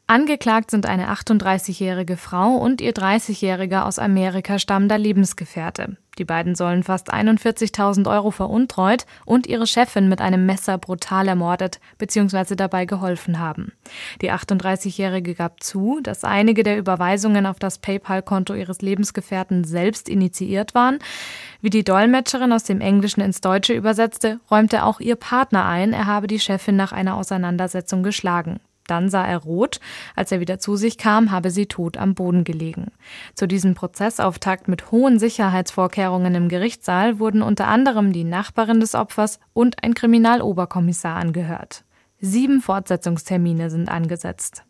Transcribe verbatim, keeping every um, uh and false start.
Angeklagt sind eine achtunddreißigjährige Frau und ihr dreißigjähriger aus Amerika stammender Lebensgefährte. Die beiden sollen fast einundvierzigtausend Euro veruntreut und ihre Chefin mit einem Messer brutal ermordet bzw. dabei geholfen haben. Die achtunddreißigjährige gab zu, dass einige der Überweisungen auf das PayPal-Konto ihres Lebensgefährten selbst initiiert waren. Wie die Dolmetscherin aus dem Englischen ins Deutsche übersetzte, räumte auch ihr Partner ein, er habe die Chefin nach einer Auseinandersetzung geschlagen. Dann sah er rot. Als er wieder zu sich kam, habe sie tot am Boden gelegen. Zu diesem Prozessauftakt mit hohen Sicherheitsvorkehrungen im Gerichtssaal wurden unter anderem die Nachbarin des Opfers und ein Kriminaloberkommissar angehört. Sieben Fortsetzungstermine sind angesetzt.